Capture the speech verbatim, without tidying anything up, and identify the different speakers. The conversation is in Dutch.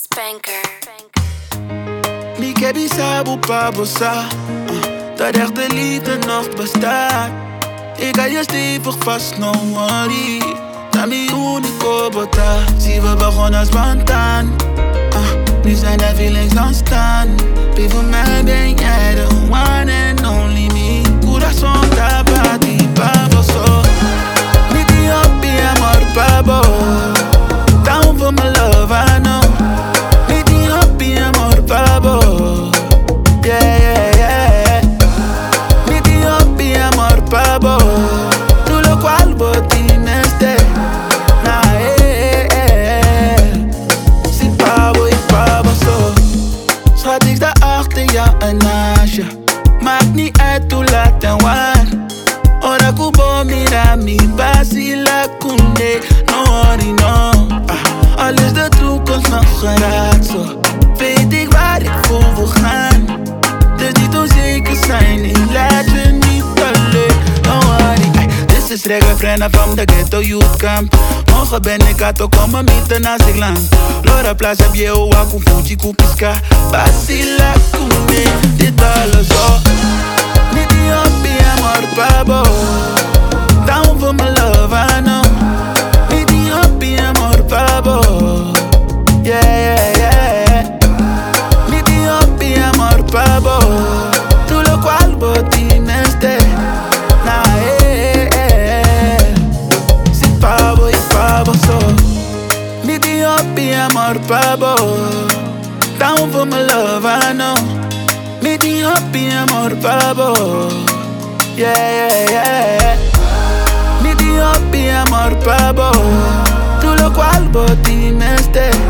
Speaker 1: Spanker.
Speaker 2: Niet heb je sabu pa bossa, dat echte liefde nog bestaat. Ik ga je stevig vast, no worry. Dat mi unico bota. Zie we begonnen spontaan. uh, Nu zijn de feelings ontstaan. Baby, voor mij ben jij de one and only me. Corazón tapa di pavo so. Niet die hoppie amor pavo. Down for my love, I know. Niet die hoppie amor pavo. Yeah, yeah, yeah. Niet die hoppie amor pavo. Tu lo cual botineste. Nah, eh, eh, eh. Si pavo y pavo so. Schat, ik sta achter jou en naast je. Maakt niet uit hoe laat en waar. Ora kubo mira mi basila kunde. No worry, no. Ah, al is de toekomst nog geraakt zo. Weet ik waar ik voor wil gaan. Dus niet onzeker zijn, nee, laat je niet alleen. No worry, ay. This is reggae vrienden from the ghetto youth camp. Morgen ben ik aan het komen mieten als ik land. Lora Plaza, Bieo, Waku, Fuji, Kupiska. Basila kunde, dit alles zo. Niet die hoppie amor pavo. Down for my love, I know. Niet die hoppie amor pavo. Yeah, yeah, yeah. Niet die hoppie amor pavo. Tu lo cual botineste. Nah, eh, eh, eh. Si pavo y pavo so. Niet die hoppie amor pavo. Down for my love, I know. Niet die hoppie amor pavo. Yeah, yeah, yeah. Niet die hoppie amor pavo. Tu lo cual botineste.